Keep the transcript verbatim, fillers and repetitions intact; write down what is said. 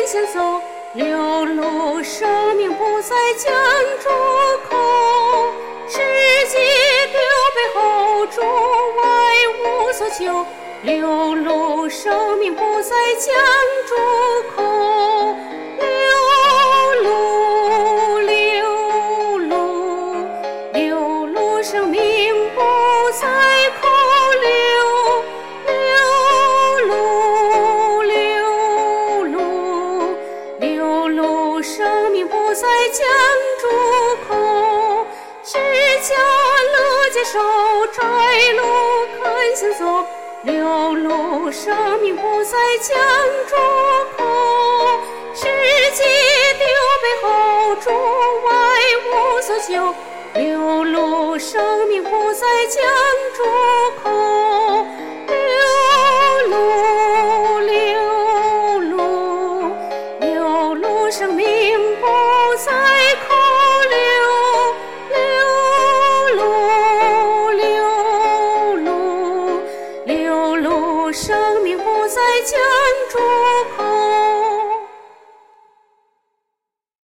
先走，流露生命不再将诸口。世界丢背后，主爱无所求，流露生命不再将诸口。流露流露流露生命不再口流，流露流露流露生命不再将诸口。释迦乐接受，摘录肯行走，流露生命不再将诸口。世界丢背后，主爱无所求，流露生命不再将诸口。流露流露流露生命不再口流，流露流露流露生命不再将诸口。